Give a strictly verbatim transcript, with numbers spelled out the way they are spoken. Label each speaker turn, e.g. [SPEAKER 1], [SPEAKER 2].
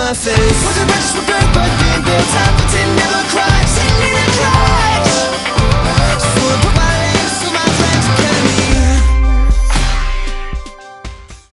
[SPEAKER 1] my face. Was it rich for good, but didn't get time for ten